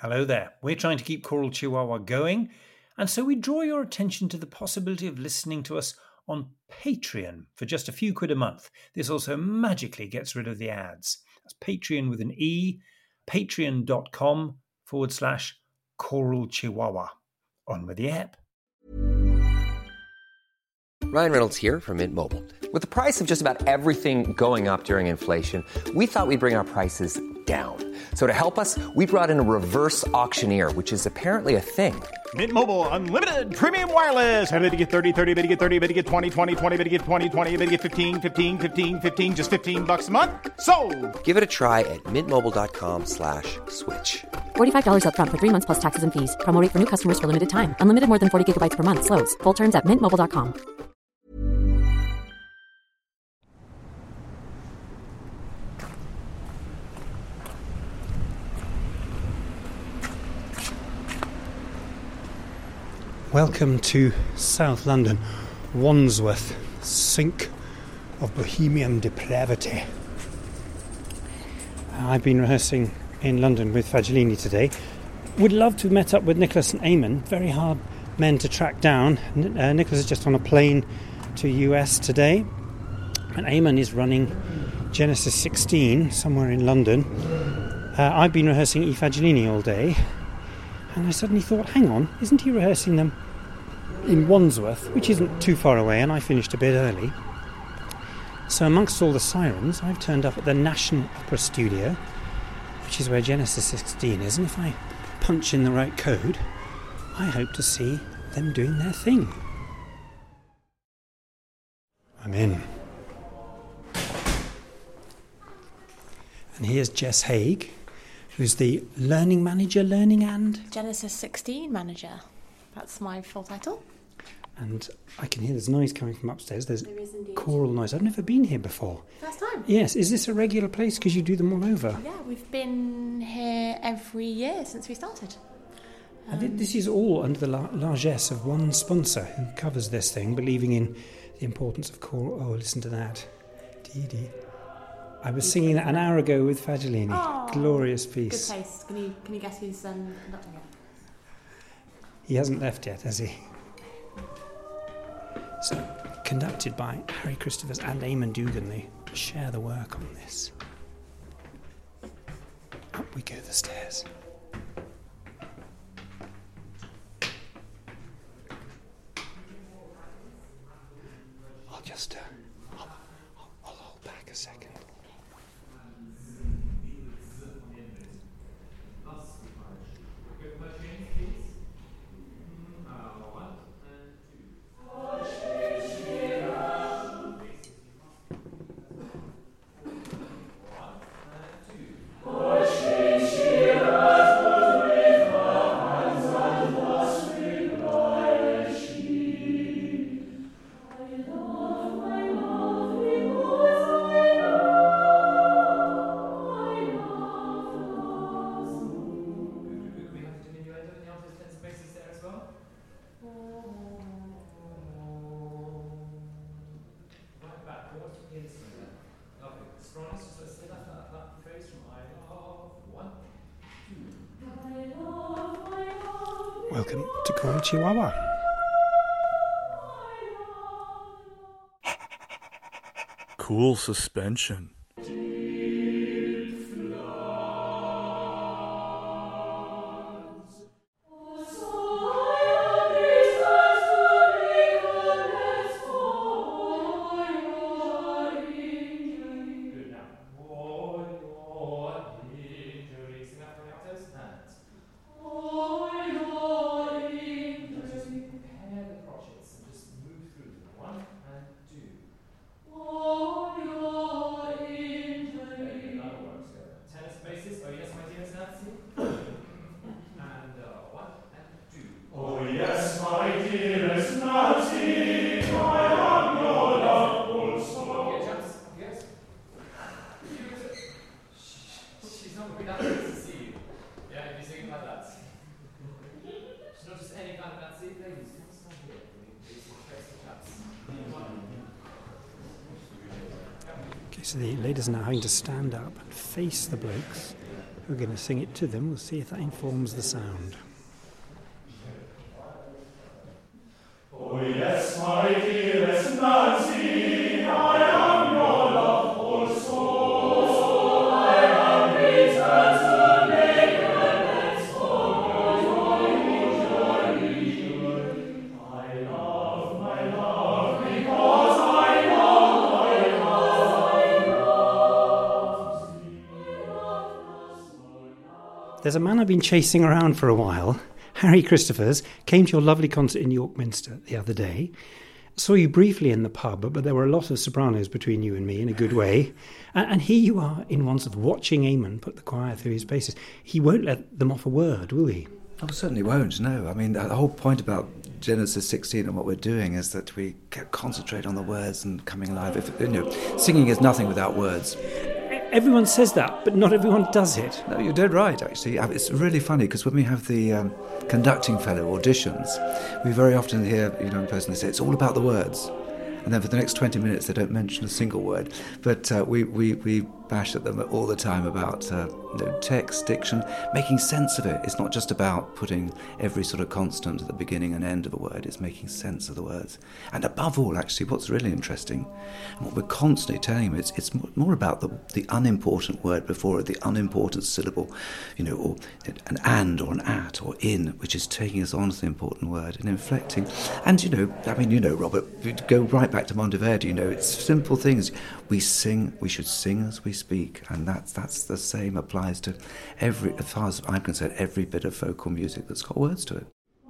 Hello there. We're trying to keep Choral Chihuahua going, and so we draw your attention to the possibility of listening to us on Patreon for just a few quid a month. This also magically gets rid of the ads. That's Patreon with an E, patreon.com/Choral Chihuahua. On with the app. Ryan Reynolds here from Mint Mobile. With the price of just about everything going up during inflation, we thought we'd bring our prices down. So to help us, we brought in a reverse auctioneer, which is apparently a thing. Mint Mobile Unlimited Premium Wireless. How to get 30, 30, bit to get 30, bit to get 20, 20, 20, bit to get 20, 20, bit to get 15, 15, 15, 15, just $15 a month? Sold! Give it a try at mintmobile.com/switch. $45 up front for 3 months plus taxes and fees. Promo rate for new customers for limited time. Unlimited more than 40 gigabytes per month. Slows full terms at mintmobile.com. Welcome to South London, Wandsworth, sink of bohemian depravity. I've been rehearsing in London with Fagellini today. Would love to have met up with Nicholas and Eamon. Very hard men to track down. Nicholas is just on a plane to US today, and Eamon is running Genesis 16 somewhere in London. I've been rehearsing E. Fagellini all day, and I suddenly thought, hang on, isn't he rehearsing them in Wandsworth, which isn't too far away, and I finished a bit early. So amongst all the sirens, I've turned up at the National Opera Studio, which is where Genesis 16 is, and if I punch in the right code, I hope to see them doing their thing. I'm in. And here's Jess Haig, who's the learning manager, Genesis 16 manager. That's my full title. And I can hear there's noise coming from upstairs. There is indeed. Choral noise. I've never been here before. First time. Yes. Is this a regular place? Because you do them all over. Yeah, we've been here every year since we started. And this is all under the largesse of one sponsor who covers this thing, believing in the importance of choral. Oh, listen to that. Dee. I was singing that an hour ago with Fagellini. Oh, glorious piece. Good taste. Can you guess who's conducting it? He hasn't left yet, has he? So, conducted by Harry Christophers and Eamon Dugan, they share the work on this. Up we go the stairs. I'll just, I'll hold back a second. Welcome to Choral Chihuahua. Cool suspension. So the ladies are now having to stand up and face the blokes We're going to sing it to them. We'll see if that informs the sound. Oh yes, my dearest Nancy, I am your loveful soul. I am returned to make amends for your journey. My love, because I love thee. There's a man I've been chasing around for a while. Harry Christophers came to your lovely concert in York Minster the other day. Saw you briefly in the pub, but there were a lot of sopranos between you and me in a good way. And here you are in one sort of watching Eamon put the choir through his paces. He won't let them off a word, will he? Oh, certainly won't, no. I mean, the whole point about Genesis 16 and what we're doing is that we concentrate on the words and coming alive. Singing is nothing without words. Everyone says that, but not everyone does it. No, you're dead right, actually. It's really funny, because when we have the conducting fellow auditions, we very often hear a young person say, it's all about the words. And then for the next 20 minutes, they don't mention a single word. But we bash at them all the time about text, diction, making sense of it. It's not just about putting every sort of consonant at the beginning and end of a word. It's making sense of the words. And above all, actually, what's really interesting, and what we're constantly telling them, it's more about the unimportant word before it, the unimportant syllable, or an and or an at or in, which is taking us on to the important word and inflecting. And, Robert, go right back to Monteverdi, it's simple things. We should sing as we speak, and that's the same applies to as far as I'm concerned, every bit of vocal music that's got words to it.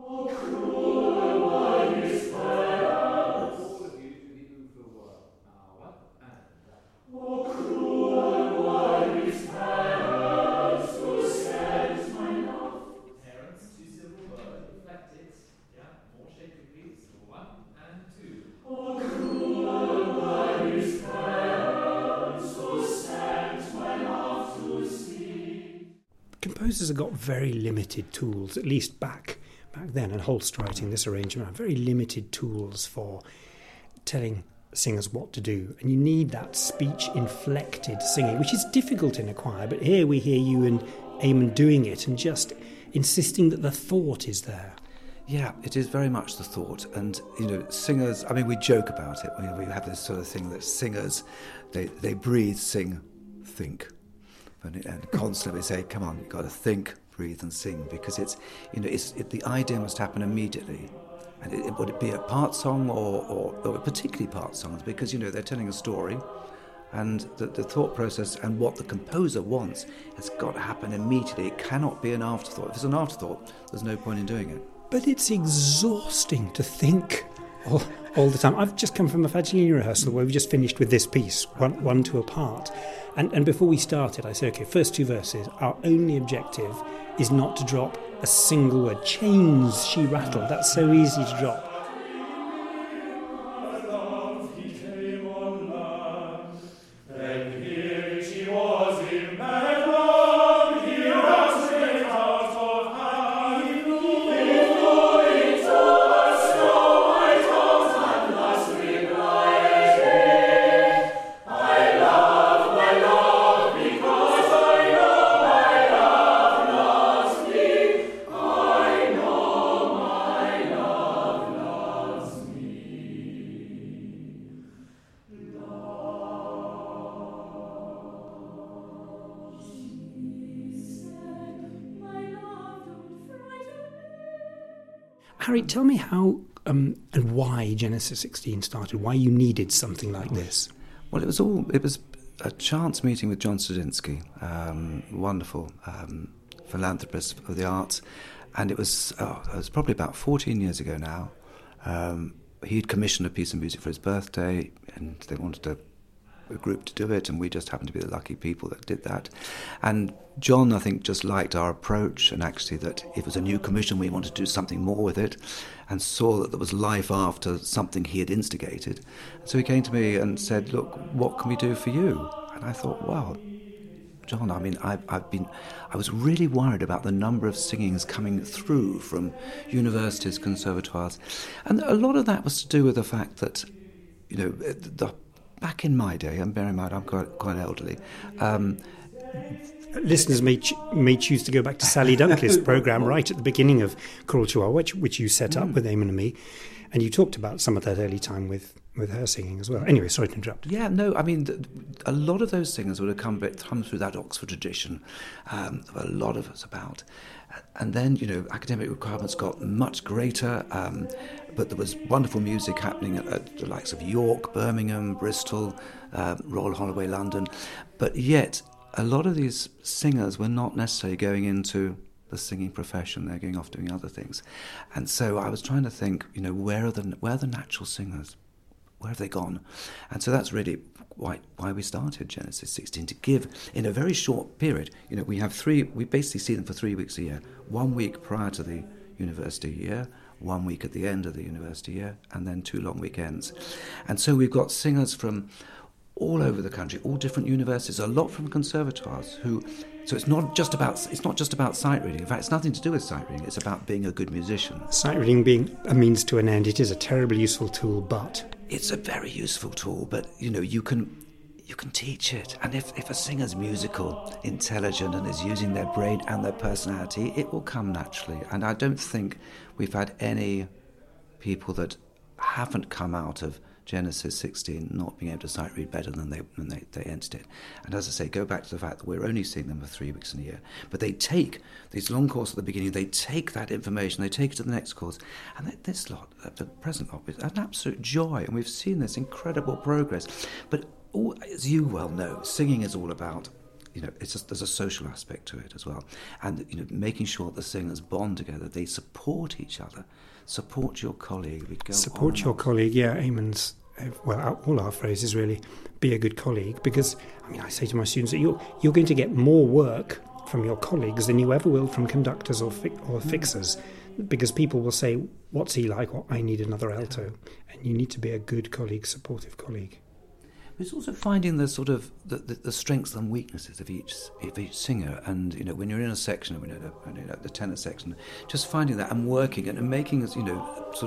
Composers have got very limited tools, at least back then, and Holst writing this arrangement, very limited tools for telling singers what to do. And you need that speech-inflected singing, which is difficult in a choir, but here we hear you and Eamon doing it and just insisting that the thought is there. Yeah, it is very much the thought. And, singers, we joke about it. We have this sort of thing that singers, they breathe, sing, think. And constantly say, come on, you've got to think, breathe and sing, because the idea must happen immediately. And would it be a part song or particularly part songs, because, they're telling a story, and the thought process and what the composer wants has got to happen immediately. It cannot be an afterthought. If it's an afterthought, there's no point in doing it. But it's exhausting to think all the time. I've just come from a Fagiolini rehearsal where we just finished with this piece, one two apart. And before we started, I said, OK, first two verses, our only objective is not to drop a single word. Chains she rattled, that's so easy to drop. Harry, tell me how and why Genesis 16 started, why you needed something like this. Well, it was a chance meeting with John Stradinsky, wonderful philanthropist of the arts, and it was probably about 14 years ago now. He'd commissioned a piece of music for his birthday, and they wanted a group to do it, and we just happened to be the lucky people that did that. And John, I think, just liked our approach, and actually that it was a new commission, we wanted to do something more with it, and saw that there was life after something he had instigated. So he came to me and said, look, what can we do for you? And I thought, wow, John, I was really worried about the number of singings coming through from universities, conservatoires, and a lot of that was to do with the fact that, back in my day, and bear in mind I'm quite elderly, listeners may choose to go back to Sally Dunkley's programme right at the beginning of Choral Chihuahua, which you set up with Eamon and me, and you talked about some of that early time with her singing as well. Anyway, sorry to interrupt. Yeah, no, I mean, a lot of those singers would have come through that Oxford tradition. A lot of us about. And then, academic requirements got much greater, but there was wonderful music happening at the likes of York, Birmingham, Bristol, Royal Holloway, London. But yet, a lot of these singers were not necessarily going into the singing profession. They're going off doing other things. And so I was trying to think, where are the natural singers? Where have they gone? And so that's really why we started Genesis 16, to give, in a very short period, we basically see them for 3 weeks a year. 1 week prior to the university year, 1 week at the end of the university year, and then 2 long weekends. And so we've got singers from all over the country, all different universities, a lot from conservatoires so it's not just about sight reading. In fact, it's nothing to do with sight reading. It's about being a good musician. Sight reading being a means to an end, it is a terribly useful tool, but it's a very useful tool. But you can teach it, and if a singer's musical, intelligent, and is using their brain and their personality, it will come naturally. And I don't think we've had any people that haven't come out of Genesis 16 not being able to sight read better than they entered it. And as I say, go back to the fact that we're only seeing them for 3 weeks in a year. But they take these long courses at the beginning, they take that information, they take it to the next course. And this lot, the present lot, is an absolute joy. And we've seen this incredible progress. But as you well know, singing is all about, there's a social aspect to it as well. And, making sure that the singers bond together, they support each other. Support your colleague. Support your colleague, yeah. Eamon's, all our phrases really, be a good colleague, because, I say to my students that you're going to get more work from your colleagues than you ever will from conductors or fixers, because people will say, what's he like? Or I need another alto. And you need to be a good colleague, supportive colleague. It's also finding the sort of the strengths and weaknesses of each singer, and when you're in a section, the tenor section, just finding that and working and making us, sort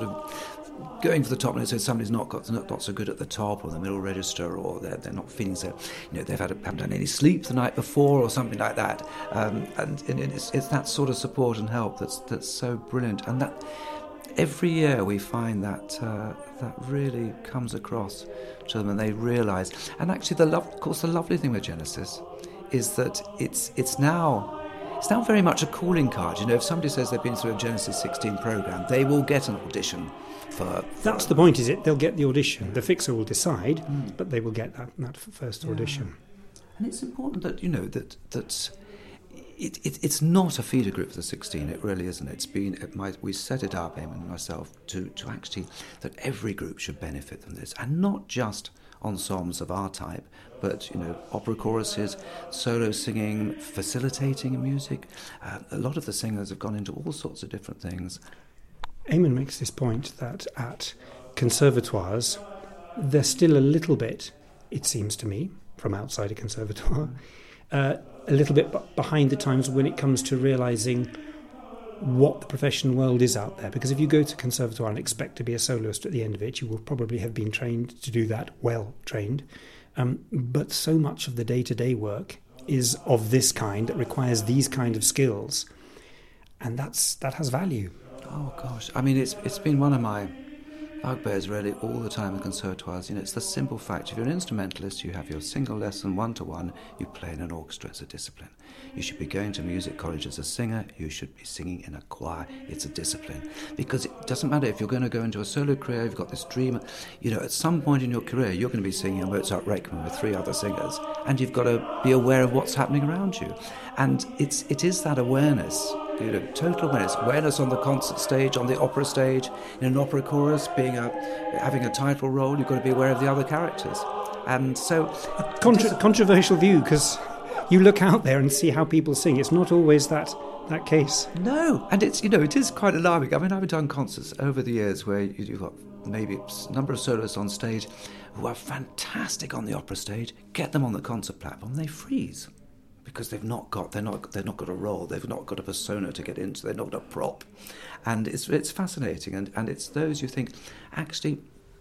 of going for the top. And so somebody's not so good at the top or the middle register, or they're not feeling so, they've haven't done any sleep the night before or something like that, and it's that sort of support and help that's so brilliant, and that. Every year we find that really comes across to them, and they realise. And actually, the lovely thing with Genesis is that it's now very much a calling card. If somebody says they've been through a Genesis 16 programme, they will get an audition for. That's the point, is it? They'll get the audition. The fixer will decide, but they will get that first audition. And it's important that that. It's not a feeder group for the 16. It really isn't. It's been we set it up, Eamon and myself, to actually that every group should benefit from this, and not just ensembles of our type, but opera choruses, solo singing, facilitating music. A lot of the singers have gone into all sorts of different things. Eamon makes this point that at conservatoires, they're still a little bit, it seems to me, from outside a conservatoire. A little bit behind the times when it comes to realising what the professional world is out there. Because if you go to conservatoire and expect to be a soloist at the end of it, you will probably have been trained to do that, well trained. But so much of the day-to-day work is of this kind that requires these kind of skills. And that has value. Oh, gosh. It's been one of my bugbears really all the time in conservatoires. It's the simple fact, if you're an instrumentalist, you have your single lesson, one-to-one, you play in an orchestra as a discipline. You should be going to music college as a singer, you should be singing in a choir, it's a discipline. Because it doesn't matter if you're going to go into a solo career, you've got this dream, at some point in your career, you're going to be singing a Mozart Requiem with 3 other singers, and you've got to be aware of what's happening around you. And it is that awareness, total awareness on the concert stage, on the opera stage, in an opera chorus, having a title role, you've got to be aware of the other characters. And so... Controversial view, because you look out there and see how people sing. It's not always that case. No, and it's, it is quite alarming. I've done concerts over the years where you've got maybe a number of soloists on stage who are fantastic on the opera stage, get them on the concert platform, they freeze. Because they've not got a role, they've not got a persona to get into, they're not a prop, and it's fascinating, and it's those you think actually,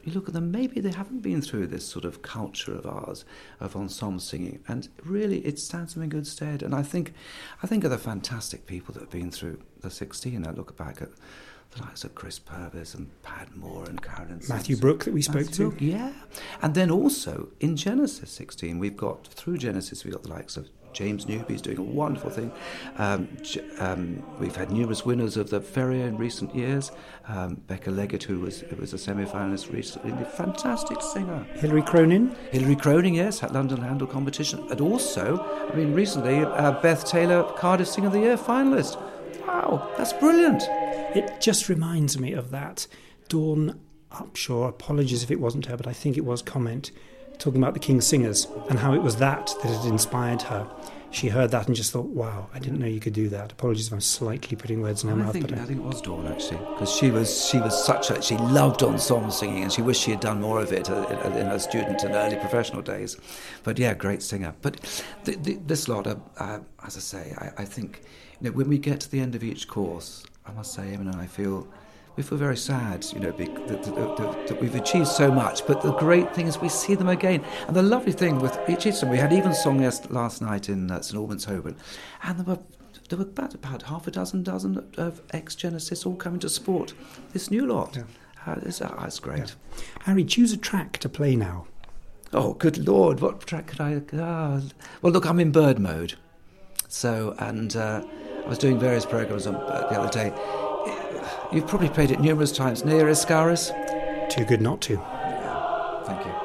you look at them, maybe they haven't been through this sort of culture of ours, of ensemble singing, and really it stands them in good stead. And I think of the fantastic people that have been through the 16. I look back at the likes of Chris Purvis and Pad Moore and Carolyn Matthew Simpson. Brooke that we spoke to. Brooke, yeah. And then also in Genesis 16, we've got the likes of James Newby's doing a wonderful thing. We've had numerous winners of the Ferrier in recent years. Becca Leggett, who was a semi-finalist recently, a fantastic singer. Hilary Cronin, yes, at London Handel competition. And also, recently, Beth Taylor, Cardiff Singer of the Year finalist. Wow, that's brilliant. It just reminds me of that Dawn Upshaw, apologies if it wasn't her, but I think it was, comment talking about the King's Singers and how it was that had inspired her. She heard that and just thought, wow, I didn't know you could do that. Apologies if I'm slightly putting words in her mouth. I think it was Dawn, actually, because she loved ensemble singing, and she wished she had done more of it in her student and early professional days. But yeah, great singer. But this lot, as I say, I think when we get to the end of each course, I must say, Eamon and I feel very sad, that we've achieved so much. But the great thing is we see them again. And the lovely thing with each of them, we had Evensong last night in St Albans, Holborn, and there were about half a dozen of ex-Genesis all coming to support this new lot. Yeah. It's great. Yeah. Harry, choose a track to play now. Oh, good Lord, what track could I... Well, look, I'm in bird mode. So, and I was doing various programmes the other day. You've probably played it numerous times. Near Iscaris? Too good not to. Yeah, thank you.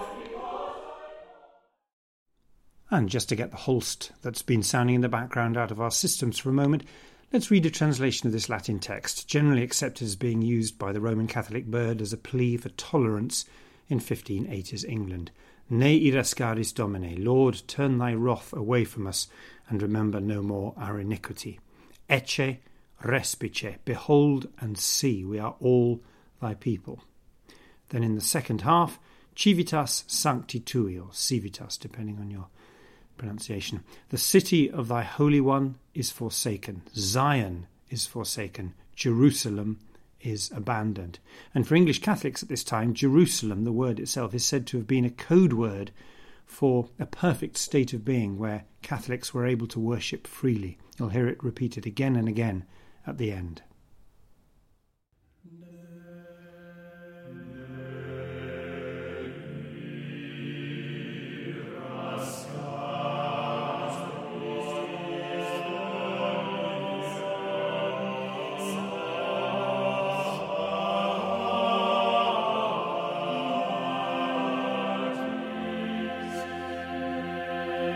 And just to get the Holst that's been sounding in the background out of our systems for a moment, let's read a translation of this Latin text, generally accepted as being used by the Roman Catholic bird as a plea for tolerance in 1580s England. Ne irescaris Domine, Lord, turn thy wrath away from us, and remember no more our iniquity. Ecce respice, behold and see, we are all thy people. Then in the second half, civitas sancti tui, or civitas, depending on your pronunciation. The city of thy Holy One is forsaken. Zion is forsaken. Jerusalem is abandoned. And for English Catholics at this time, Jerusalem, the word itself, is said to have been a code word for a perfect state of being where Catholics were able to worship freely. You'll hear it repeated again and again at the end.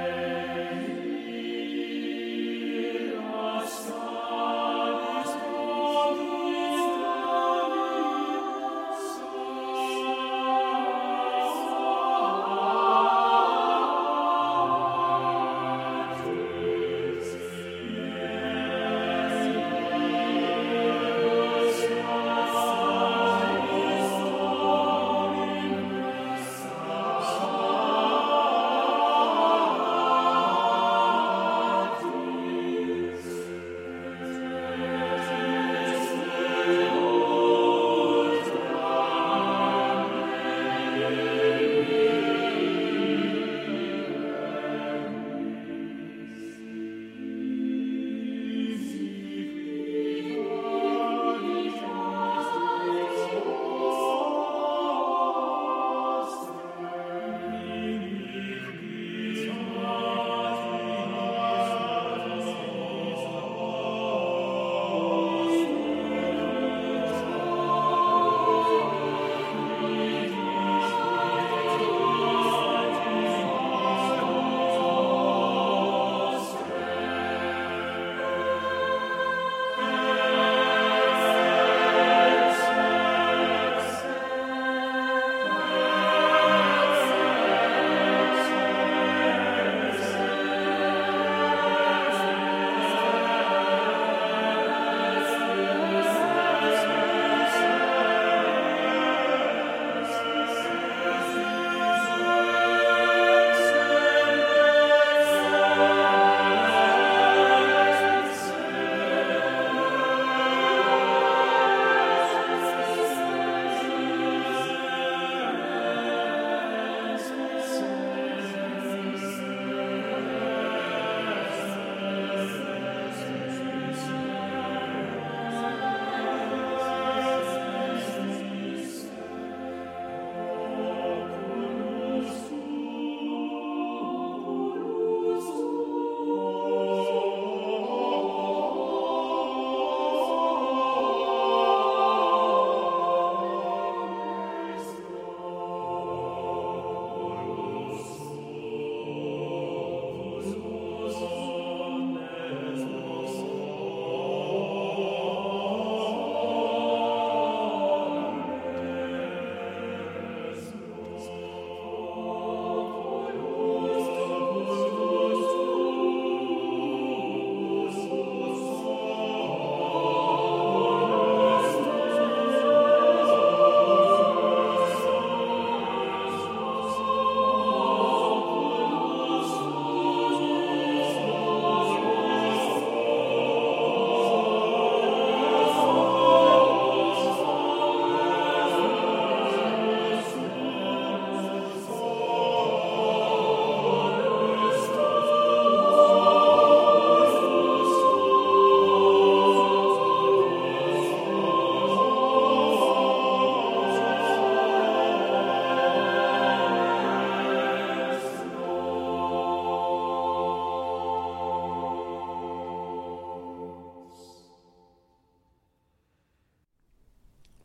Amen.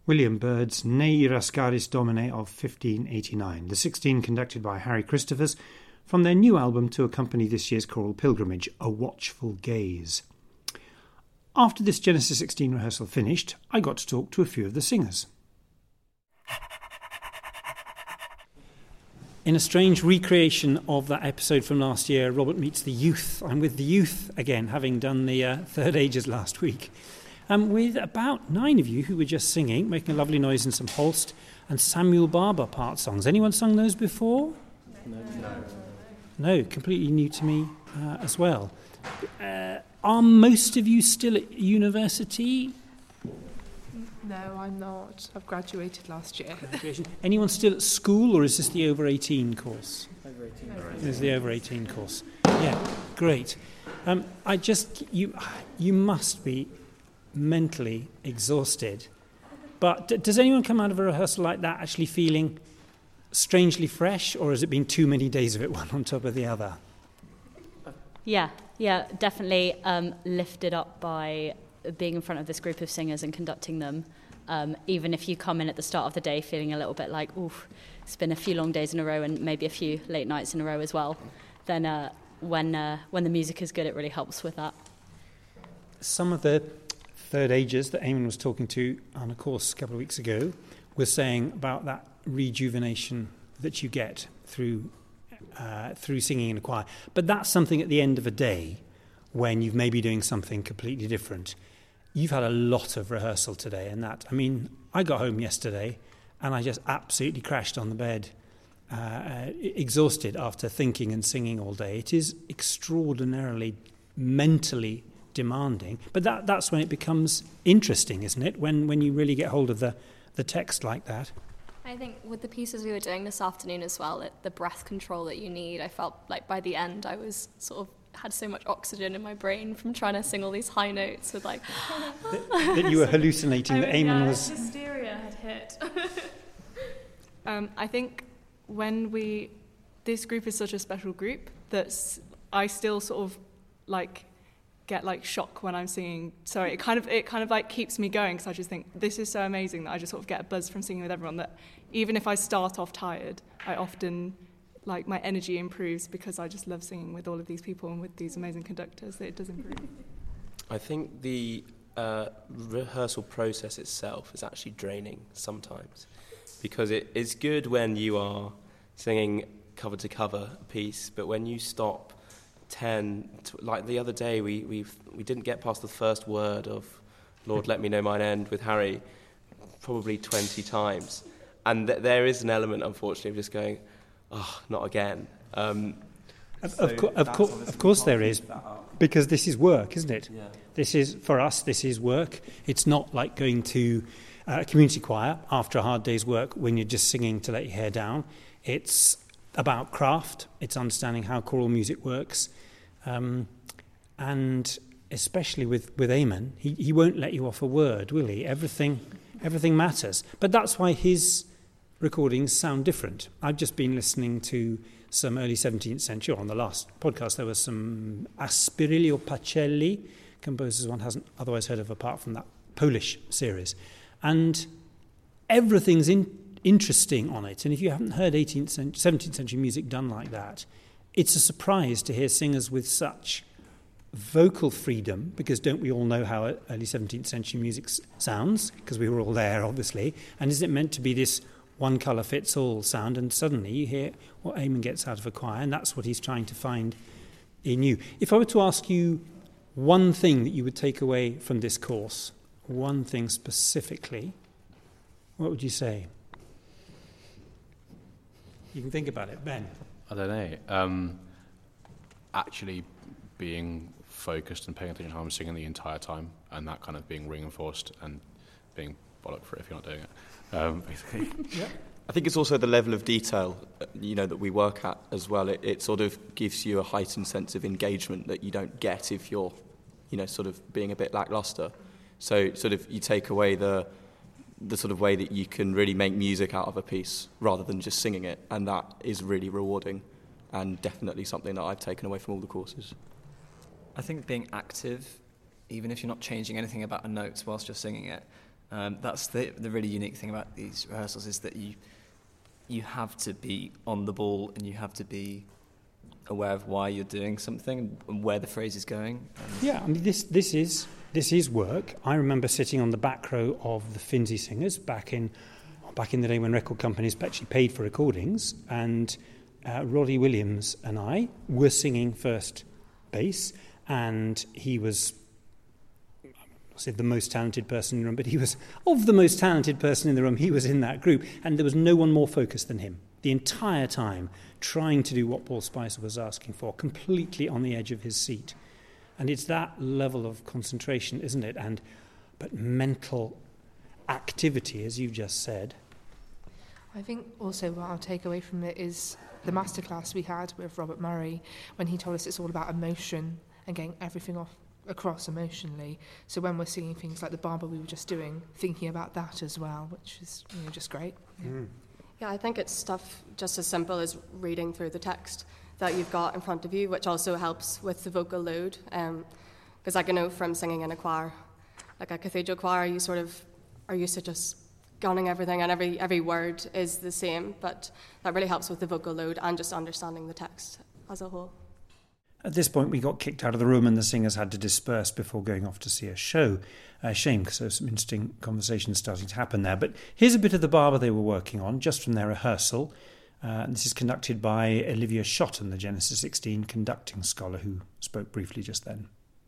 William Byrd's Ne Rascaris Domine of 1589, the 16 conducted by Harry Christophers from their new album to accompany this year's choral pilgrimage, A Watchful Gaze. After this Genesis 16 rehearsal finished, I got to talk to a few of the singers. In a strange recreation of that episode from last year, Robert Meets the Youth. I'm with the youth again, having done the Third Ages last week. With about 9 of you who were just singing, making a lovely noise in some Holst and Samuel Barber part songs. Anyone sung those before? No, completely new to me as well. Are most of you still at university? No, I'm not. I've graduated last year. Anyone still at school, or is this the over 18 course? Over 18. This is the over 18 course. Yeah, great. You must be mentally exhausted. But does anyone come out of a rehearsal like that actually feeling strangely fresh, or has it been too many days of it, one on top of the other? Yeah, definitely lifted up by being in front of this group of singers and conducting them. Even if you come in at the start of the day feeling a little bit like, oof, it's been a few long days in a row and maybe a few late nights in a row as well, then when the music is good, it really helps with that. Some of the Third Ages that Eamon was talking to on a course a couple of weeks ago was saying about that rejuvenation that you get through singing in a choir. But that's something at the end of a day when you've maybe doing something completely different. You've had a lot of rehearsal today, and I got home yesterday and I just absolutely crashed on the bed, exhausted after thinking and singing all day. It is extraordinarily mentally demanding, but that's when it becomes interesting, isn't it? When you really get hold of the text like that. I think with the pieces we were doing this afternoon as well, the breath control that you need, I felt like by the end I was sort of had so much oxygen in my brain from trying to sing all these high notes with like that you were hallucinating. That Eamon was hysteria had hit. I think this group is such a special group that I still sort of like get like shock when I'm singing. So it kind of like keeps me going, because I just think this is so amazing that I just sort of get a buzz from singing with everyone, that even if I start off tired, I often like my energy improves because I just love singing with all of these people and with these amazing conductors, that it does improve. I think the rehearsal process itself is actually draining sometimes, because it is good when you are singing cover to cover a piece, but when you stop like the other day we didn't get past the first word of Lord Let Me Know Mine End with Harry probably 20 times, and there is an element, unfortunately, of just going, oh, not again. Of course there is, because this is work, isn't it? Yeah. This is work. It's not like going to a community choir after a hard day's work when you're just singing to let your hair down. It's about craft. It's understanding how choral music works. And especially with Eamon, he won't let you off a word, will he? Everything matters. But that's why his recordings sound different. I've just been listening to some early 17th century, on the last podcast there was some Aspirilio Pacelli, composers one hasn't otherwise heard of apart from that Polish series. And everything's interesting on it. And if you haven't heard 17th century music done like that, it's a surprise to hear singers with such vocal freedom, because don't we all know how early 17th century music sounds? Because we were all there, obviously. And is it meant to be this one-colour-fits-all sound? And suddenly you hear what Eamon gets out of a choir, and that's what he's trying to find in you. If I were to ask you one thing that you would take away from this course, one thing specifically, what would you say? You can think about it. Ben? I don't know. Actually being focused and paying attention to how I'm singing the entire time, and that kind of being reinforced and being bollocked for it if you're not doing it. Basically. Yeah. I think it's also the level of detail, that we work at as well. It sort of gives you a heightened sense of engagement that you don't get if you're, sort of being a bit lackluster. So sort of you take away the sort of way that you can really make music out of a piece rather than just singing it, and that is really rewarding and definitely something that I've taken away from all the courses. I think being active, even if you're not changing anything about a note whilst you're singing it, That's the really unique thing about these rehearsals, is that you have to be on the ball and you have to be aware of why you're doing something and where the phrase is going. Yeah, I mean, this is work. I remember sitting on the back row of the Finzi Singers back in the day when record companies actually paid for recordings, and Roddy Williams and I were singing first bass, and he was, I said the most talented person in the room, but he was of the most talented person in the room. He was in that group, and there was no one more focused than him the entire time, trying to do what Paul Spicer was asking for, completely on the edge of his seat. And it's that level of concentration, isn't it? But mental activity, as you've just said. I think also what I'll take away from it is the masterclass we had with Robert Murray, when he told us it's all about emotion and getting everything across emotionally. So when we're singing things like the Barber we were just doing, thinking about that as well, which is just great. Yeah, I think it's stuff just as simple as reading through the text that you've got in front of you, which also helps with the vocal load. Because I know from singing in a choir, like a cathedral choir, you sort of are used to just gunning everything and every word is the same, but that really helps with the vocal load and just understanding the text as a whole. At this point, we got kicked out of the room and the singers had to disperse before going off to see a show. Shame, because there was some interesting conversations starting to happen there. But here's a bit of the Barber they were working on, just from their rehearsal. This is conducted by Olivia Shotton, the Genesis 16 conducting scholar who spoke briefly just then.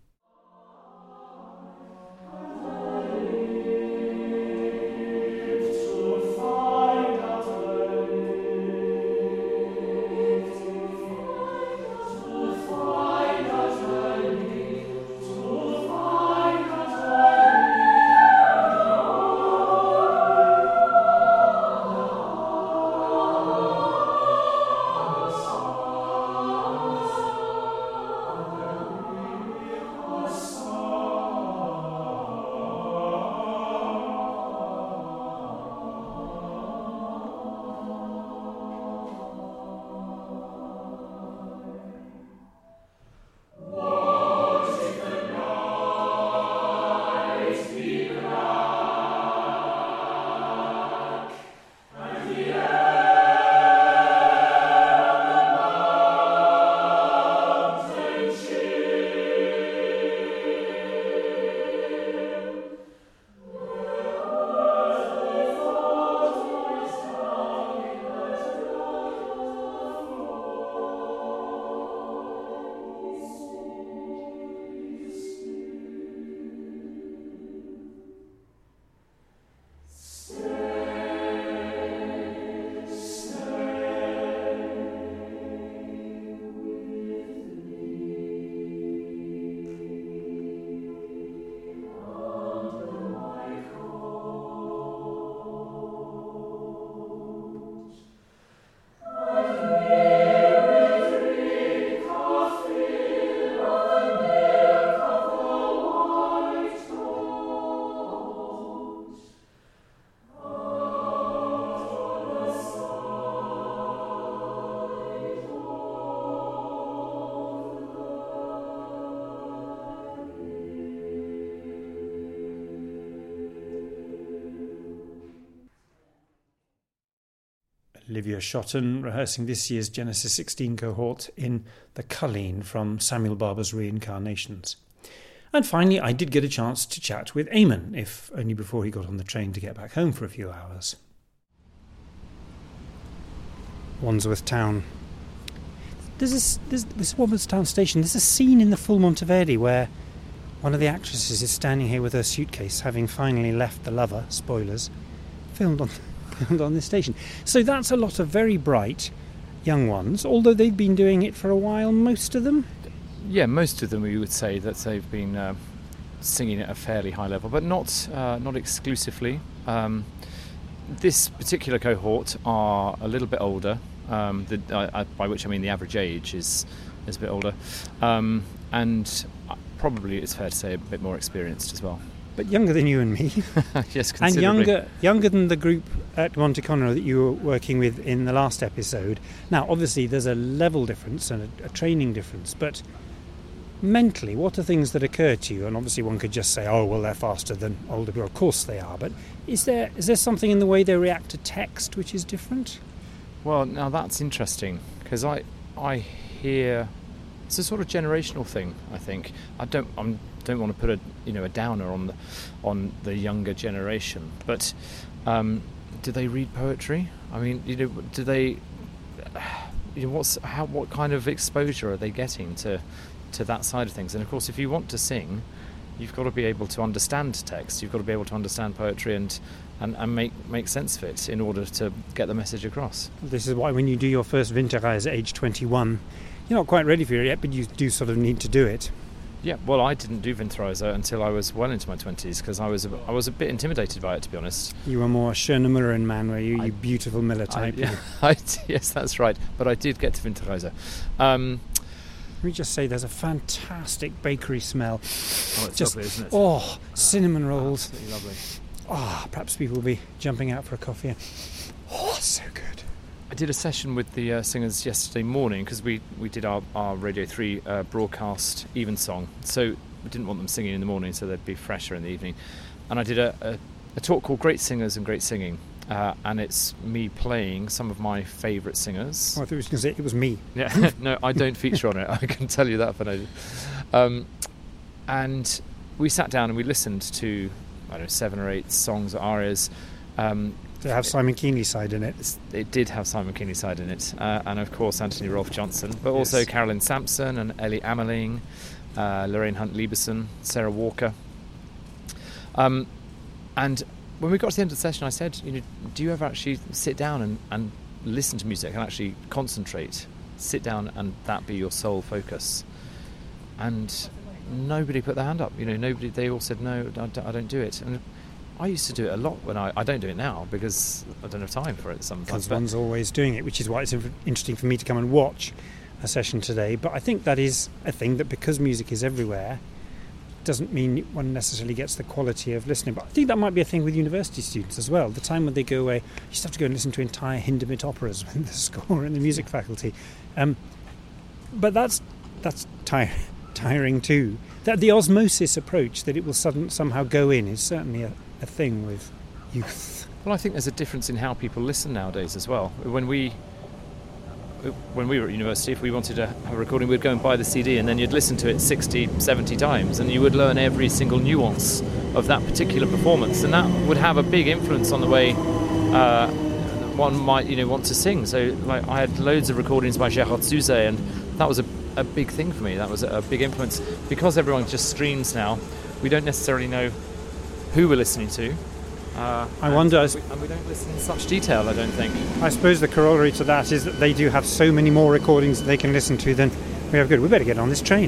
Olivia Shotton rehearsing this year's Genesis 16 cohort in the Colleen from Samuel Barber's Reincarnations. And finally, I did get a chance to chat with Eamon, if only before he got on the train to get back home for a few hours. Wandsworth Town. There's Wandsworth Town station. There's a scene in the Full Monteverdi where one of the actresses is standing here with her suitcase, having finally left the lover, spoilers, filmed on this station. So that's a lot of very bright young ones, although they've been doing it for a while, most of them. Yeah, most of them we would say that they've been singing at a fairly high level, but not exclusively. This particular cohort are a little bit older, by which I mean the average age is a bit older, and probably it's fair to say a bit more experienced as well. But younger than you and me. Yes, considerably. And younger than the group at Monte Conro that you were working with in the last episode. Now, obviously, there's a level difference and a training difference, but mentally, what are things that occur to you? And obviously one could just say, oh, well, they're faster than older people. Of course they are. But is there something in the way they react to text which is different? Well, now that's interesting, because I hear it's a sort of generational thing. I think I don't want to put a downer on the younger generation, but do they read poetry? I mean, do they? What kind of exposure are they getting to that side of things? And of course, if you want to sing, you've got to be able to understand text. You've got to be able to understand poetry and make sense of it in order to get the message across. This is why when you do your first Winterreise at age 21, you're not quite ready for it yet, but you do sort of need to do it. Yeah, well, I didn't do Winterreise until I was well into my 20s, because I was a bit intimidated by it, to be honest. You were more Schöne Müllerin man, were you? You beautiful Miller type. Yes, that's right. But I did get to Winterreise. Let me just say, there's a fantastic bakery smell. Oh, it's lovely, isn't it? Oh, cinnamon rolls. Absolutely lovely. Oh, perhaps people will be jumping out for a coffee. Oh, so good. I did a session with the singers yesterday morning, because we did our Radio 3 broadcast Evensong. So we didn't want them singing in the morning, so they'd be fresher in the evening. And I did a talk called Great Singers and Great Singing. And it's me playing some of my favourite singers. Oh, I thought you were going to say it was me. Yeah, no, I don't feature on it. I can tell you that for no. And we sat down and we listened to, 7 or 8 songs or arias. Did it have Simon Keenley's side in it? It did have Simon Keenley's side in it, and of course Anthony Rolfe Johnson, but also Carolyn Sampson and Ellie Ameling, Lorraine Hunt Lieberson, Sarah Walker. And when we got to the end of the session, I said, do you ever actually sit down and listen to music and actually concentrate? Sit down and that be your sole focus? And nobody put their hand up. They all said, no, I don't do it. And I used to do it a lot when I don't do it now because I don't have time for it sometimes. Because one's always doing it, which is why it's interesting for me to come and watch a session today. But I think that is a thing that because music is everywhere, doesn't mean one necessarily gets the quality of listening. But I think that might be a thing with university students as well. The time when they go away, you just have to go and listen to entire Hindemith operas with the score in the music faculty. But that's tiring too. That the osmosis approach, that it will somehow go in, is certainly a thing with youth. Well, I think there's a difference in how people listen nowadays as well. When we were at university, if we wanted to have a recording, we'd go and buy the CD and then you'd listen to it 60, 70 times and you would learn every single nuance of that particular performance, and that would have a big influence on the way one might want to sing. So like, I had loads of recordings by Gerard Souzet, and that was a big thing for me. That was a big influence. Because everyone just streams now, we don't necessarily know who we're listening to. I wonder... And we don't listen in such detail, I don't think. I suppose the corollary to that is that they do have so many more recordings that they can listen to than we have. Good. We better get on this train.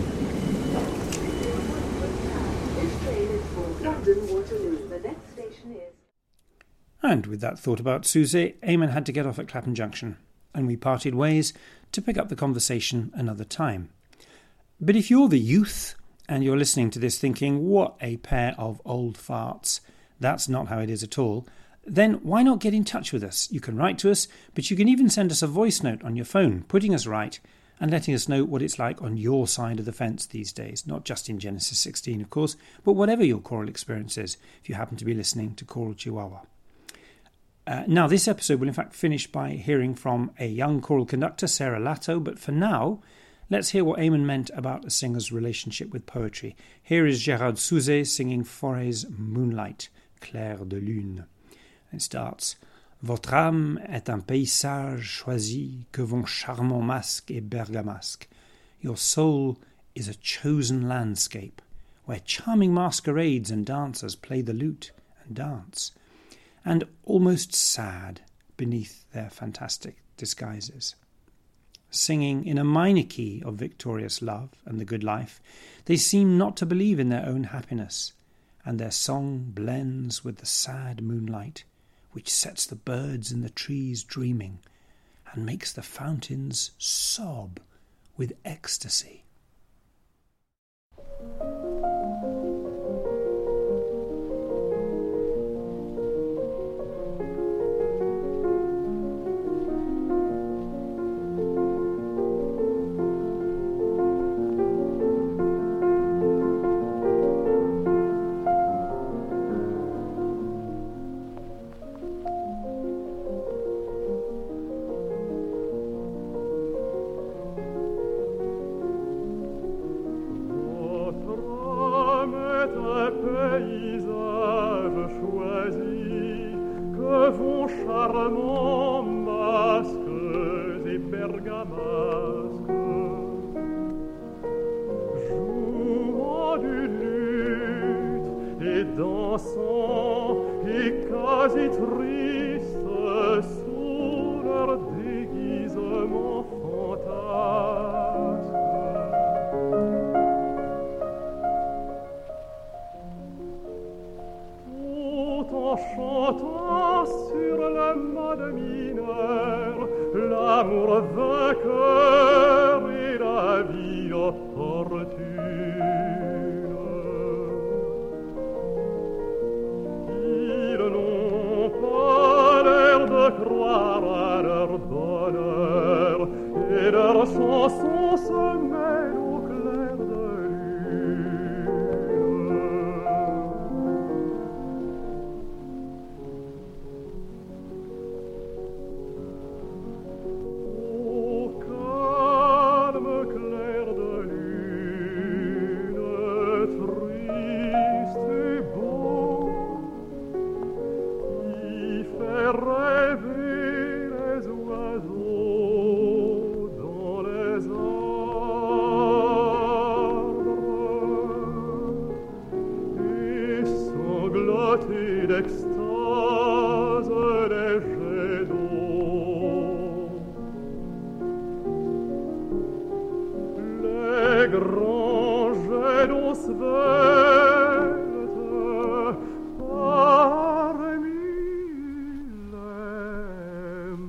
And with that thought about Souzet, Eamon had to get off at Clapham Junction, and we parted ways to pick up the conversation another time. But if you're the youth and you're listening to this thinking, what a pair of old farts, that's not how it is at all, then why not get in touch with us? You can write to us, but you can even send us a voice note on your phone, putting us right and letting us know what it's like on your side of the fence these days, not just in Genesis 16, of course, but whatever your choral experience is, if you happen to be listening to Choral Chihuahua. Now, this episode will in fact finish by hearing from a young choral conductor, Sarah Latto, but for now, let's hear what Eamon meant about a singer's relationship with poetry. Here is Gerard Souzet singing Forêt's Moonlight, Clair de Lune. It starts, Votre âme est un paysage choisi que vont charmants masques et bergamasques. Your soul is a chosen landscape where charming masquerades and dancers play the lute and dance, and almost sad beneath their fantastic disguises. Singing in a minor key of victorious love and the good life, they seem not to believe in their own happiness, and their song blends with the sad moonlight, which sets the birds in the trees dreaming and makes the fountains sob with ecstasy. de vos charmants masques et bergamasques, jouant du luth et dansant et quasi tristes sous leur déguisement fantasque. En chantant sur le mode mineur l'amour vainqueur et la vie opportune. Ils n'ont pas l'air de croire à leur bonheur et leurs chansons se mêlent au clair de lune. D'extase les jets d'eau, les grands jets d'eau sveltes parmi les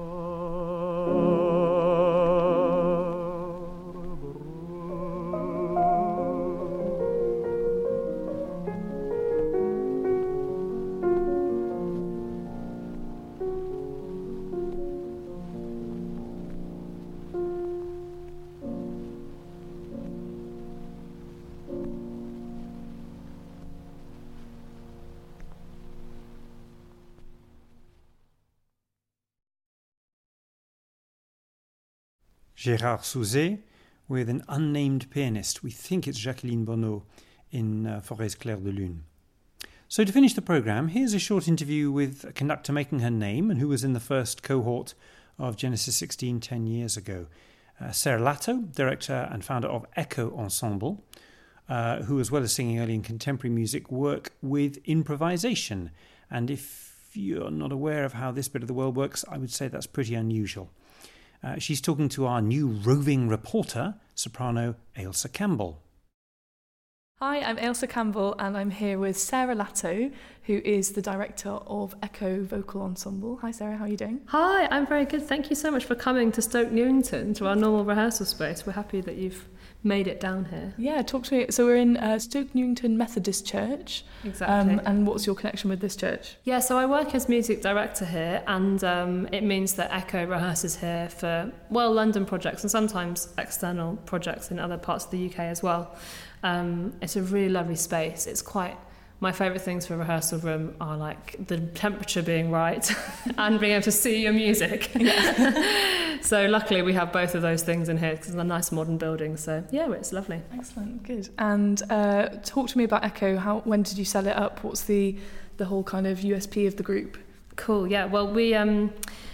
Gérard Souzet with an unnamed pianist. We think it's Jacqueline Bonneau in Forêts Claires de Lune. So to finish the programme, here's a short interview with a conductor making her name and who was in the first cohort of Genesis 16 10 years ago. Sarah Latto, director and founder of Echo Ensemble, who, as well as singing early and contemporary music, work with improvisation. And if you're not aware of how this bit of the world works, I would say that's pretty unusual. She's talking to our new roving reporter, soprano Ailsa Campbell. Hi, I'm Ailsa Campbell and I'm here with Sarah Latto, who is the director of Echo Vocal Ensemble. Hi Sarah, how are you doing? Hi, I'm very good. Thank you so much for coming to Stoke Newington, to our normal rehearsal space. We're happy that you've made it down here. Yeah, talk to me. So we're in Stoke Newington Methodist Church. Exactly. And what's your connection with this church? Yeah, so I work as music director here, and it means that Echo rehearses here for, well, London projects and sometimes external projects in other parts of the UK as well. It's a really lovely space. It's quite... My favourite things for a rehearsal room are like the temperature being right and being able to see your music. Yeah. So luckily we have both of those things in here because it's a nice modern building. So yeah, it's lovely. Excellent, good. And talk to me about Echo. When did you set it up? What's the whole kind of USP of the group? Cool, yeah. Well, we actually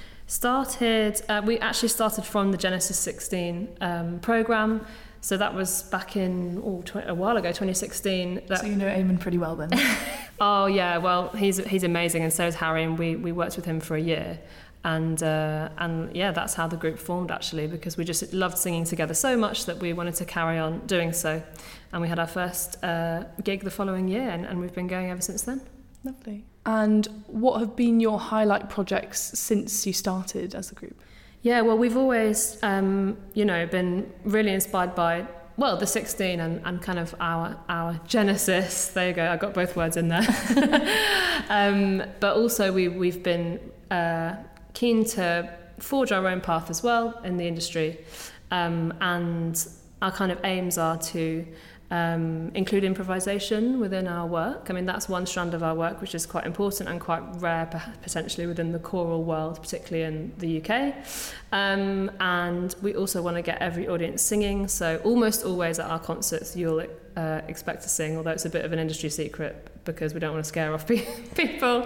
started from the Genesis 16 programme. So that was back in a while ago, 2016. So you know Eamon pretty well then? Oh yeah, well he's amazing, and so is Harry, and we worked with him for a year, and yeah, that's how the group formed actually, because we just loved singing together so much that we wanted to carry on doing so, and we had our first gig the following year, and we've been going ever since then. Lovely. And what have been your highlight projects since you started as a group? Yeah, well, we've always, been really inspired by, well, the 16 and kind of our genesis. There you go, I got both words in there. But also we've been keen to forge our own path as well in the industry. And our kind of aims are to include improvisation within our work. I mean, that's one strand of our work which is quite important and quite rare potentially within the choral world, particularly in the UK. And we also want to get every audience singing, so almost always at our concerts you'll expect to sing, although it's a bit of an industry secret because we don't want to scare off people.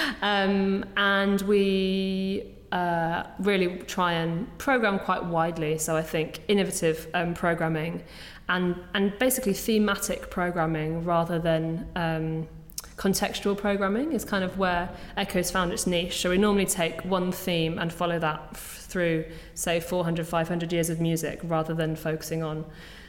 And we really try and program quite widely, so I think innovative programming and basically thematic programming rather than contextual programming is kind of where Echo's found its niche. So we normally take one theme and follow that through, say, 400, 500 years of music, rather than focusing on,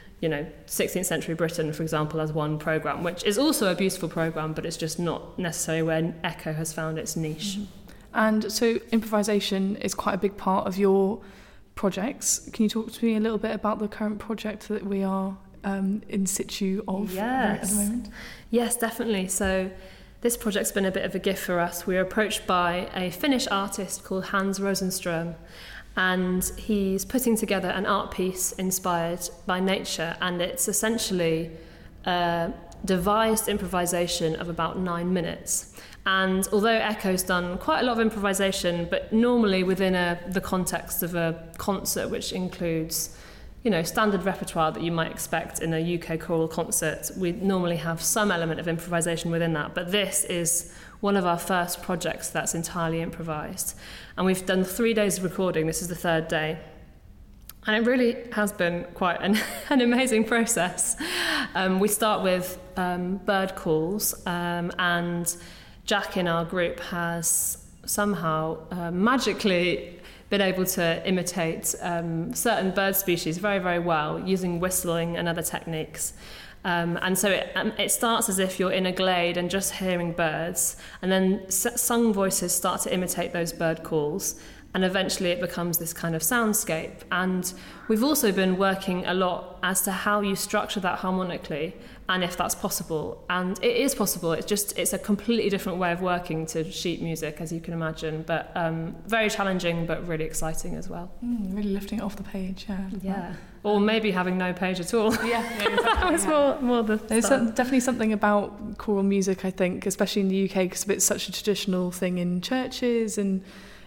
16th century Britain, for example, as one programme, which is also a beautiful programme, but it's just not necessarily where Echo has found its niche. Mm-hmm. And so improvisation is quite a big part of your projects. Can you talk to me a little bit about the current project that we are in situ of at the moment? Yes, definitely. So this project's been a bit of a gift for us. We were approached by a Finnish artist called Hans Rosenström, and he's putting together an art piece inspired by nature, and it's essentially a devised improvisation of about 9 minutes. And although Echo's done quite a lot of improvisation, but normally within the context of a concert, which includes, standard repertoire that you might expect in a UK choral concert, we normally have some element of improvisation within that. But this is one of our first projects that's entirely improvised. And we've done 3 days of recording. This is the 3rd day. And it really has been quite an amazing process. We start with bird calls, and Jack in our group has somehow magically been able to imitate certain bird species very, very well, using whistling and other techniques. And so it starts as if you're in a glade and just hearing birds, and then sung voices start to imitate those bird calls, and eventually it becomes this kind of soundscape. And we've also been working a lot as to how you structure that harmonically, and if that's possible. And it is possible, it's a completely different way of working to sheet music, as you can imagine, but very challenging, but really exciting as well. Really lifting it off the page, yeah. Or maybe having no page at all. Yeah, exactly. That was more the There's definitely something about choral music, I think, especially in the UK, because it's such a traditional thing in churches, and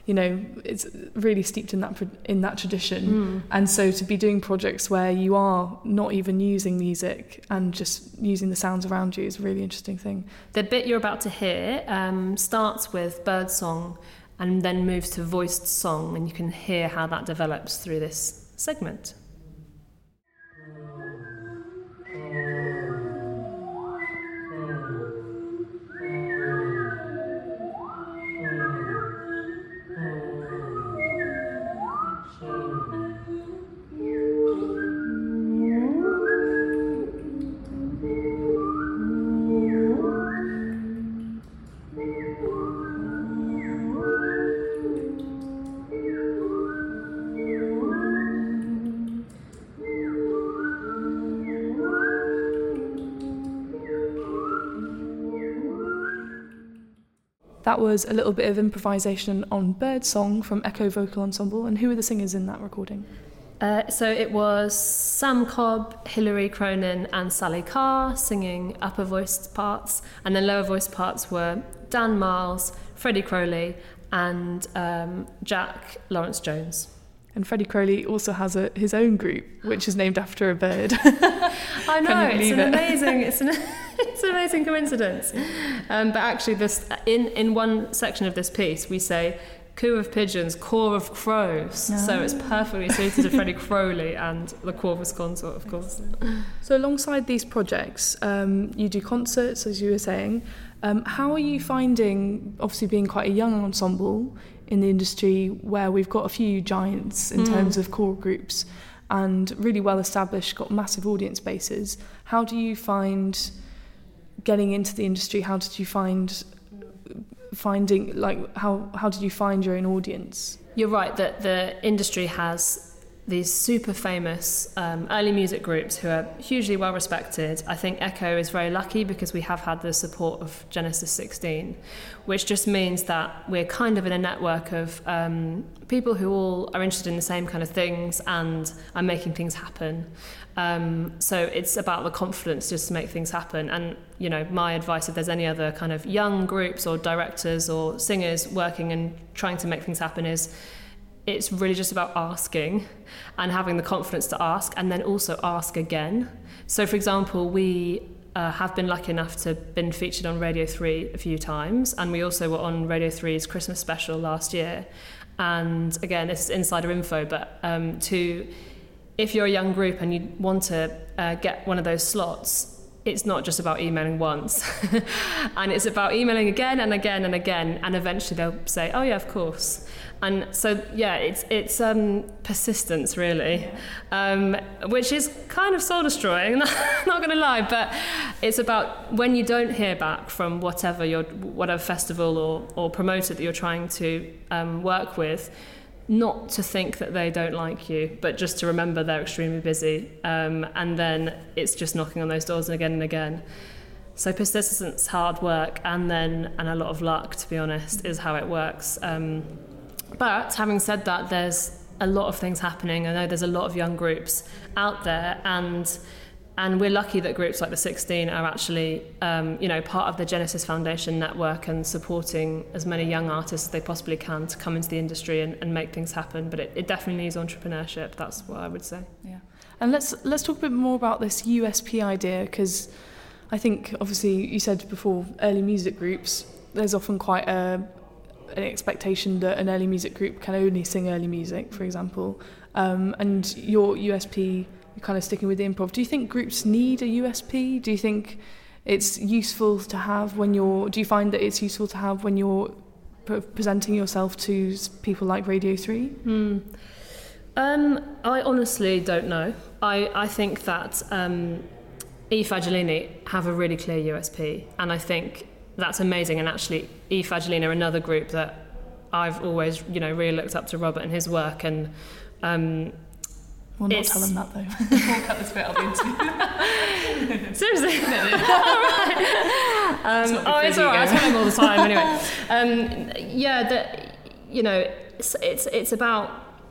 it's really steeped in that tradition. And so to be doing projects where you are not even using music and just using the sounds around you is a really interesting thing. The bit you're about to hear starts with bird song and then moves to voiced song, and you can hear how that develops through this segment. That was a little bit of improvisation on bird song from Echo Vocal Ensemble. And who were the singers in that recording? So it was Sam Cobb, Hilary Cronin and Sally Carr singing upper voiced parts, and then lower voiced parts were Dan Miles, Freddie Crowley and Jack Lawrence Jones. And Freddie Crowley also has his own group, which is named after a bird. I know, it's an amazing coincidence. But actually, this in one section of this piece, we say coo of pigeons, caw of crows. No. So it's perfectly suited to Freddie Crowley and the Corvus Consort, of course. So alongside these projects, you do concerts, as you were saying. How are you finding, obviously being quite a young ensemble in the industry where we've got a few giants in terms of choral groups and really well established, got massive audience bases. How do you find getting into the industry? How did you how did you find your own audience? You're right that the industry has these super famous early music groups who are hugely well respected. I think Echo is very lucky because we have had the support of Genesis 16, which just means that we're kind of in a network of people who all are interested in the same kind of things and are making things happen. So it's about the confidence just to make things happen. And, you know, my advice, if there's any other kind of young groups or directors or singers working and trying to make things happen, is it's really just about asking and having the confidence to ask, and then also ask again. So, for example, we have been lucky enough to have been featured on Radio 3 a few times, and we also were on Radio 3's Christmas special last year. And again, this is insider info, but if you're a young group and you want to get one of those slots, it's not just about emailing once. And it's about emailing again and again and again, and eventually they'll say, oh yeah, of course. And so, yeah, it's persistence, really, which is kind of soul-destroying, not going to lie, but it's about when you don't hear back from whatever festival or promoter that you're trying to work with, not to think that they don't like you, but just to remember they're extremely busy, and then it's just knocking on those doors again and again. So persistence, hard work, and a lot of luck, to be honest, is how it works. But having said that, there's a lot of things happening. I know there's a lot of young groups out there, and we're lucky that groups like the 16 are actually, part of the Genesis Foundation network and supporting as many young artists as they possibly can to come into the industry and make things happen. But it definitely needs entrepreneurship. That's what I would say. Yeah, and let's talk a bit more about this USP idea, because I think obviously you said before early music groups. There's often quite an expectation that an early music group can only sing early music, for example, and your USP. You're kind of sticking with the improv. Do you think groups need a USP? Do you think it's useful to have do you find that it's useful to have when you're presenting yourself to people like Radio 3? I honestly don't know. I think that E Fagellini have a really clear USP, and I think that's amazing. And actually, E Fagellini are another group that I've always, really looked up to Robert and his work, and we'll not tell them that, though. We'll cut this bit up into. Seriously? It's all right. I tell them all the time anyway. It's about.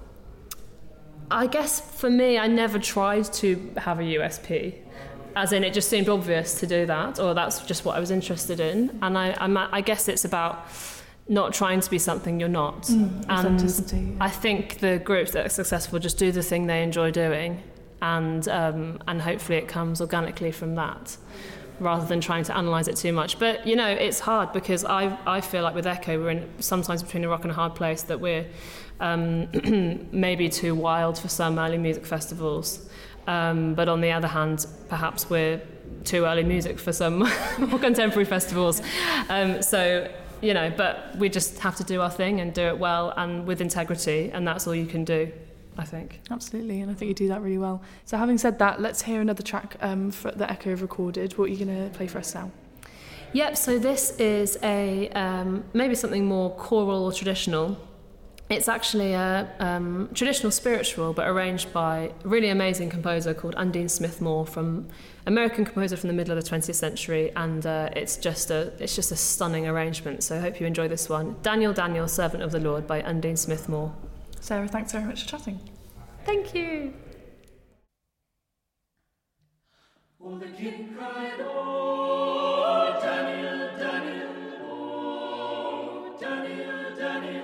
I guess for me, I never tried to have a USP, as in it just seemed obvious to do that, or that's just what I was interested in, and I guess it's about not trying to be something you're not. Authenticity. And I think the groups that are successful just do the thing they enjoy doing, and hopefully it comes organically from that, rather than trying to analyse it too much. But it's hard, because I feel like with Echo we're in sometimes between a rock and a hard place, that we're maybe too wild for some early music festivals, but on the other hand perhaps we're too early music for some more contemporary festivals. But we just have to do our thing and do it well and with integrity, and that's all you can do, I think. Absolutely, and I think you do that really well. So having said that, let's hear another track that Echo have recorded. What are you going to play for us now? Yep, so this is maybe something more choral or traditional. It's actually a traditional spiritual, but arranged by a really amazing composer called Undine Smith-Moore, American composer from the middle of the 20th century, and it's just a stunning arrangement. So I hope you enjoy this one. Daniel, Daniel, Servant of the Lord by Undine Smith-Moore. Sarah, thanks very much for chatting. Thank you. Oh, the king cried, oh, Daniel, Daniel, oh, Daniel, Daniel.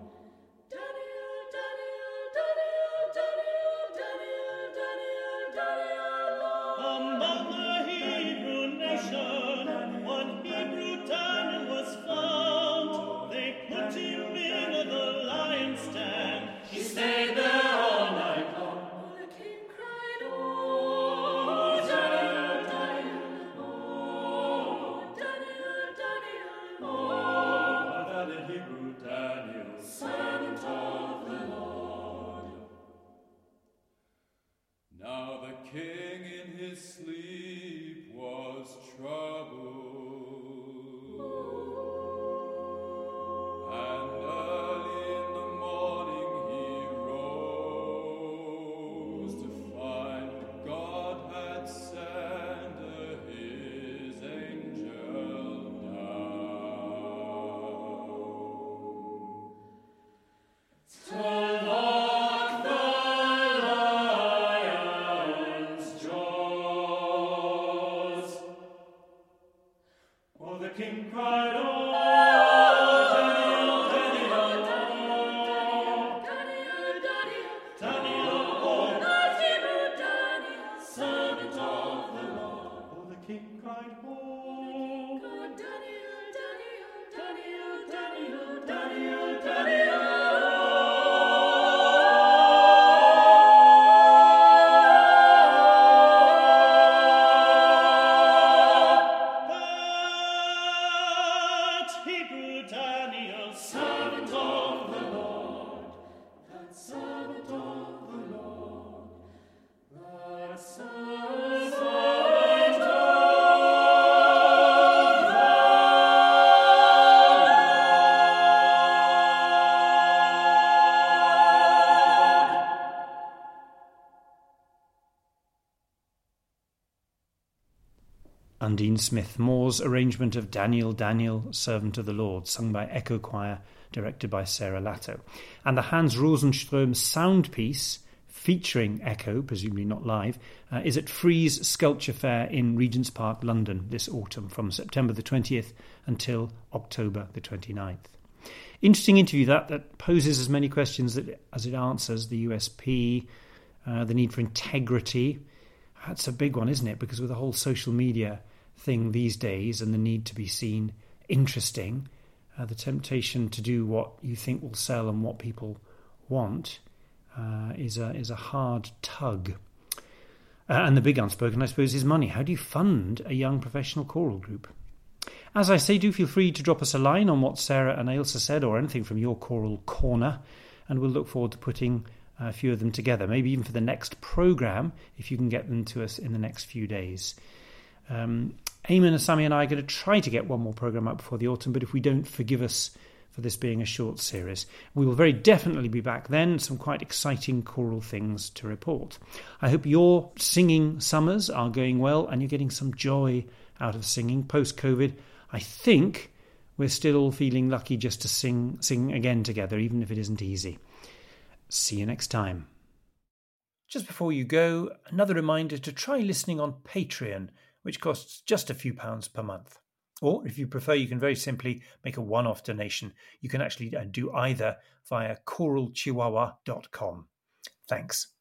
Daniel, king cried, oh, Daniel, Daniel, Daniel, Daniel, Daniel, oh, Daniel, servant of the Lord. Oh, the king cried, oh, Daniel, Daniel, Daniel, Daniel, Daniel, Daniel. Undine Smith-Moore's arrangement of Daniel, Daniel, Servant of the Lord, sung by Echo Choir, directed by Sarah Latto. And the Hans Rosenström sound piece, featuring Echo, presumably not live, is at Frieze Sculpture Fair in Regent's Park, London, this autumn, from September the 20th until October the 29th. Interesting interview that poses as many questions as it answers. The USP, the need for integrity. That's a big one, isn't it? Because with the whole social media thing these days and the need to be seen interesting, the temptation to do what you think will sell and what people want is a hard tug. And the big unspoken, I suppose, is money. How do you fund a young professional choral group? As I say, do feel free to drop us a line on what Sarah and Ailsa said or anything from your choral corner, and we'll look forward to putting a few of them together, maybe even for the next programme, if you can get them to us in the next few days. Eamon, Asami and I are going to try to get one more programme out before the autumn, but if we don't, forgive us for this being a short series. We will very definitely be back then, some quite exciting choral things to report. I hope your singing summers are going well and you're getting some joy out of singing post-COVID. I think we're still all feeling lucky just to sing again together, even if it isn't easy. See you next time. Just before you go, another reminder to try listening on Patreon, which costs just a few pounds per month. Or, if you prefer, you can very simply make a one-off donation. You can actually do either via choralchihuahua.com. Thanks.